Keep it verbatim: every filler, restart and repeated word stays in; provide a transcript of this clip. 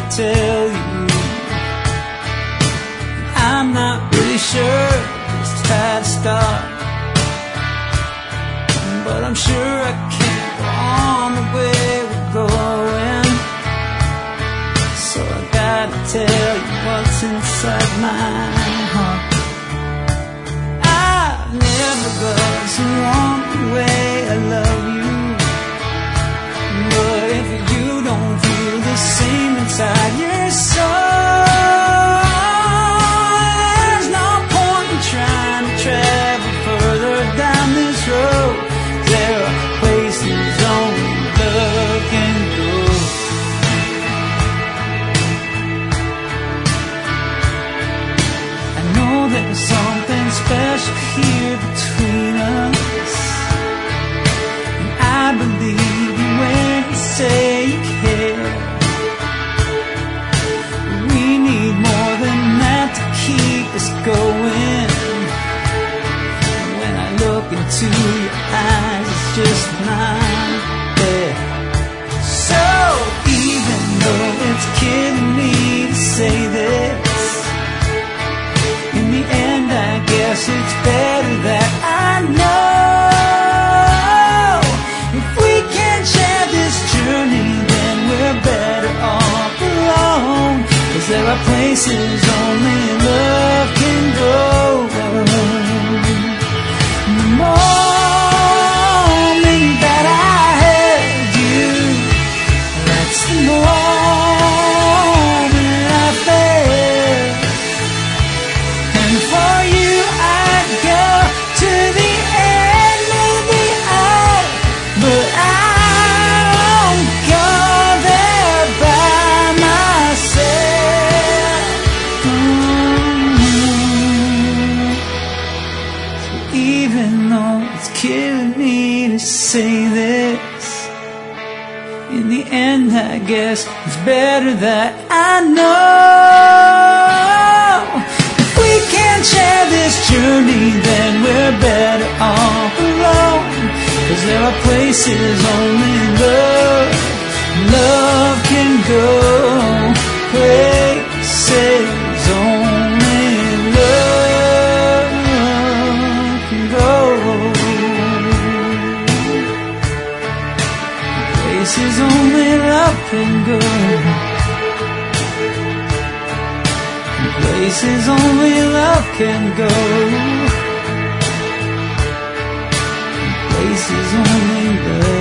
tell you, I'm not really sure just how to start, but I'm sure I can't go on the way we're going. So I gotta tell you what's inside my heart. I've never loved someone the way I love you, but if you don't feel the same inside your soul, there's no point in trying to travel further down this road. There are places only love can go. I know there's something special here between us, and I believe you when you say you care. We need more than that to keep us going. When I look into your eyes, it's just not there. So even though it's killing me to say this, in the end I guess it's better that I know. If we can't share this journey, then we're better off alone. 'Cause there are places only love can go. The moment that I had you, that's the moment I felt. And for you I'd go to the end of the earth, but I won't go there by myself. Mm-hmm. So even though it's killing me to say this, in the end I guess it's better that I know. If we can't share this journey, then we're better off alone. 'Cause there are places only love, love can go. Places only love can go. Places only love can go. Places only love can go. Places only love.